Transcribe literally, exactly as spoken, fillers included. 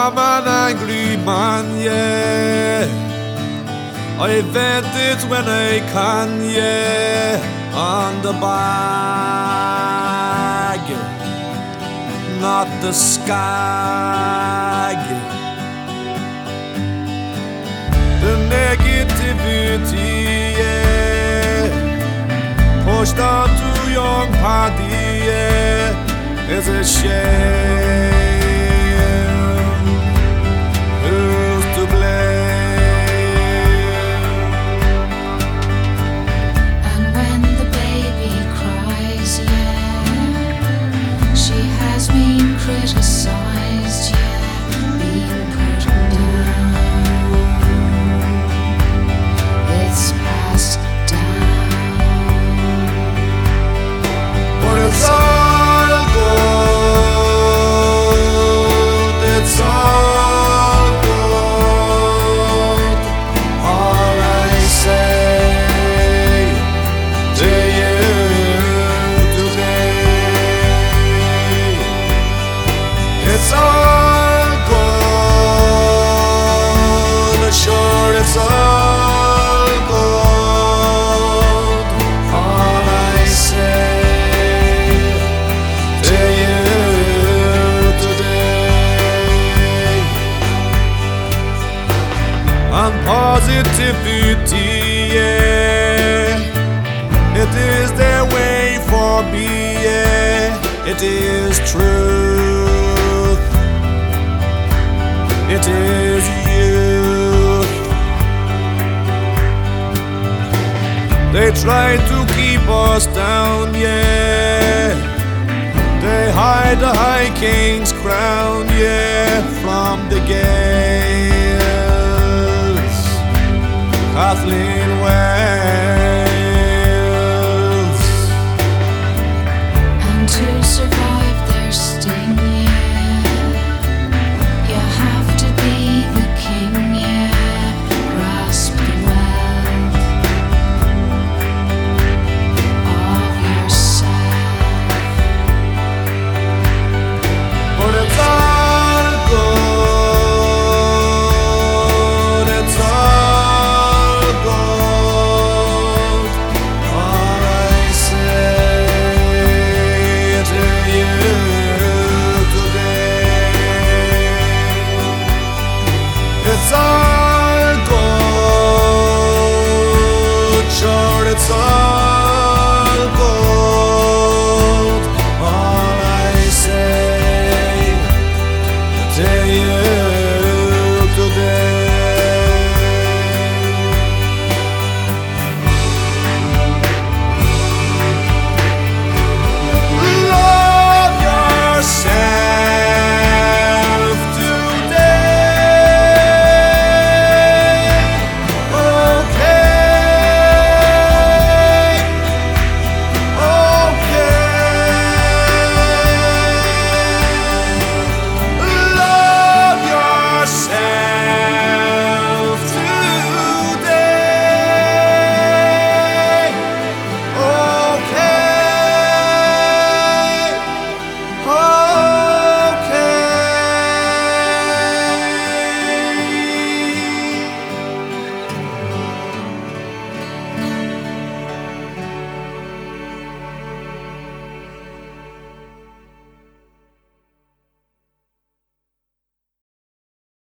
I'm an angry man, yeah. I vent it when I can, yeah. On the bag, not the skag. The negativity, yeah, pushed out to young party, yeah, is a shame. Who's to blame? And when the baby cries, yeah, she has been criticized, yeah, being put down. It's passed down. But it's all good, it's all good. All I say to you today, it's all good, sure it's all good. All I say to you today, and positivity, yeah, it is their way for me, yeah, it is truth, it is youth. They try to keep us down, yeah. They hide the high king's crown, yeah, from the gales. Kathleen Wells. And to survive their sting, yeah, you have to be the king, yeah, grasp the wealth of yourself. But it's all good, it's all good. All I say to you today, it's all good, sure it's all